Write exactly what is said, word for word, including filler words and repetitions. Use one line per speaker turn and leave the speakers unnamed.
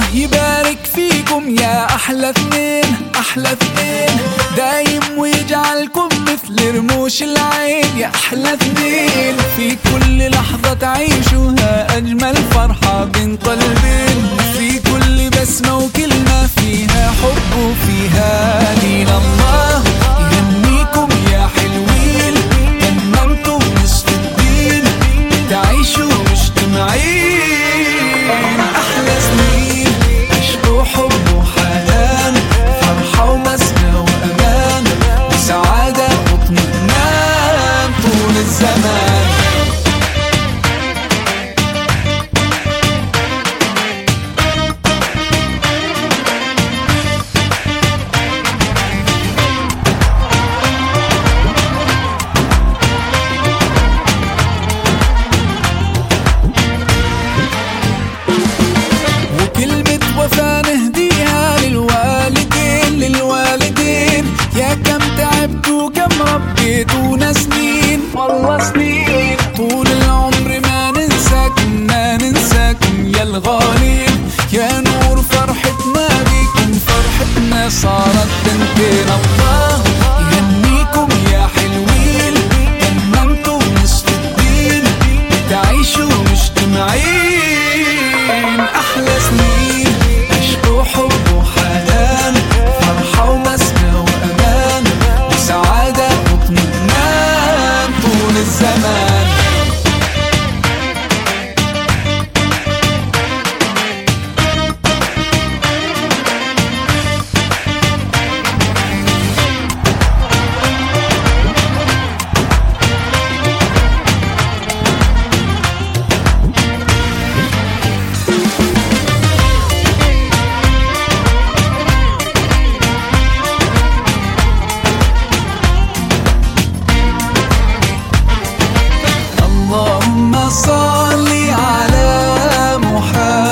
يبارك فيكم يا أحلى اثنين أحلى اثنين، دايم ويجعلكم مثل رموش العين يا أحلى اثنين. في كل لحظة تعيشوها أجمل فرحة بين قلبين، في كل بسمة وكلمة فيها حب وفيها دين. الله يهنيكم يا حلوين، تممتم نصف الدين، تعيشوا مجتمعين أحلى سنين، عشق وحب وحنان، فرحة وبسمة وأمان، وسعادة واطمئنان طول الزمان. وفا نهديها للوالدين للوالدين، يا كم تعبتوا كم ربيتونا سنين والله سنين. طول العمر ما ننساكم ما ننساكم يا الغالين، يا نور فرحتنا بيكم فرحتنا صارت بنتين. الله يهنيكم يا حلوين، تممتوا نصف الدين، تعيشوا مجتمعين أحلى سنين، وحب وحنان، فرحة وبسمة وأمان، وسعادة واطمئنان طول الزمان. اللهم صل على محمد